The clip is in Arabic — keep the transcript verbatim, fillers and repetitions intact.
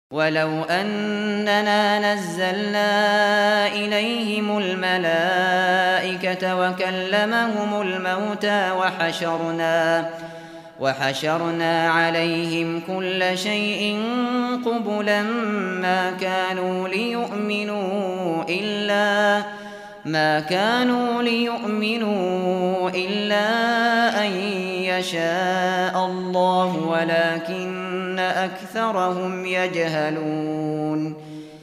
وَلَوْ أَنَّنَا نَزَّلْنَا إِلَيْهِمُ الْمَلَائِكَةَ وَكَلَّمَهُمُ الْمَوْتَىٰ وَحَشَرْنَا وَحَشَرْنَا عَلَيْهِمْ كُلَّ شَيْءٍ قُبُلًا مَّا كَانُوا لِيُؤْمِنُوا إِلَّا مَا كَانُوا لِيُؤْمِنُوا إِلَّا أَن يَشَاءَ اللَّهُ وَلَٰكِنَّ أَكْثَرَهُمْ يَجْهَلُونَ